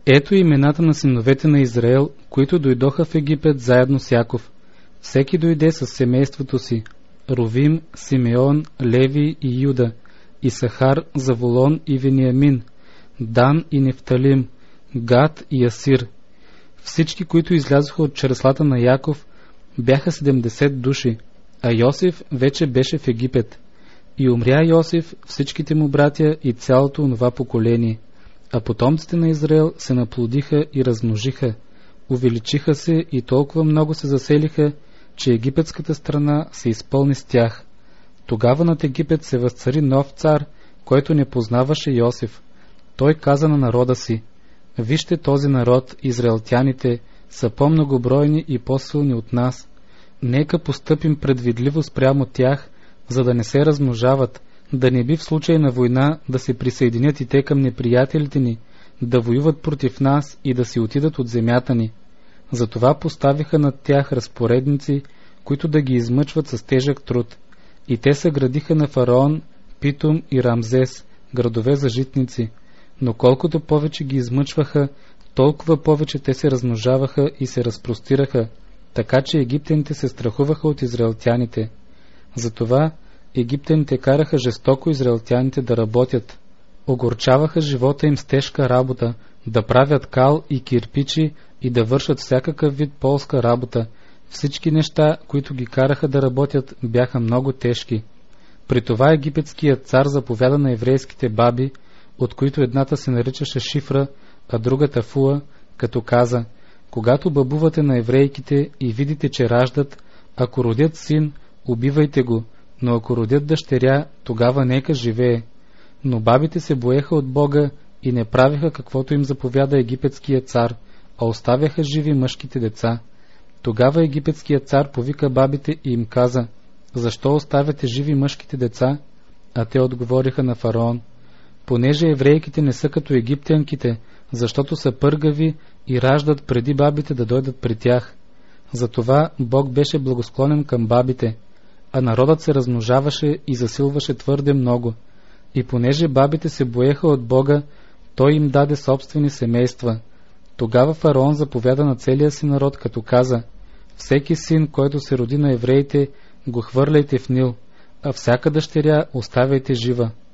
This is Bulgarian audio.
Ето имената на синовете на Израел, които дойдоха в Египет заедно с Яков. Всеки дойде със семейството си: Рувим, Симеон, Леви и Юда, Исахар, Заволон и Вениамин, Дан и Нефталим, Гад и Асир. Всички, които излязоха от чреслата на Яков, бяха 70 души, а Йосиф вече беше в Египет. И умря Йосиф, всичките му братя и цялото онова поколение. А потомците на Израел се наплодиха и размножиха, увеличиха се и толкова много се заселиха, че египетската страна се изпълни с тях. Тогава над Египет се възцари нов цар, който не познаваше Йосиф. Той каза на народа си: вижте, този народ, израелтяните, са по-многобройни и по-силни от нас. Нека постъпим предвидливо спрямо тях, за да не се размножават, да не би в случай на война да се присъединят и те към неприятелите ни, да воюват против нас и да си отидат от земята ни. Затова поставиха над тях разпоредници, които да ги измъчват с тежък труд. И те съградиха на фараон Питом и Рамзес, градове за житници. Но колкото повече ги измъчваха, толкова повече те се размножаваха и се разпростираха, така че египтяните се страхуваха от израелтяните. Затова египтяните караха жестоко израелтяните да работят. Огорчаваха живота им с тежка работа, да правят кал и кирпичи и да вършат всякакъв вид полска работа. Всички неща, които ги караха да работят, бяха много тежки. При това египетският цар заповяда на еврейските баби, от които едната се наричаше Шифра, а другата Фуа, като каза: когато бабувате на еврейките и видите, че раждат, ако родят син, убивайте го, но ако родят дъщеря, тогава нека живее. Но бабите се боеха от Бога и не правиха каквото им заповяда египетският цар, а оставяха живи мъжките деца. Тогава египетският цар повика бабите и им каза: защо оставяте живи мъжките деца? А те отговориха на фараон: понеже еврейките не са като египтянките, защото са пъргави и раждат преди бабите да дойдат при тях. Затова Бог беше благосклонен към бабите, а народът се размножаваше и засилваше твърде много. И понеже бабите се боеха от Бога, той им даде собствени семейства. Тогава фараон заповяда на целия си народ, като каза: всеки син, който се роди на евреите, го хвърляйте в Нил, а всяка дъщеря оставяйте жива.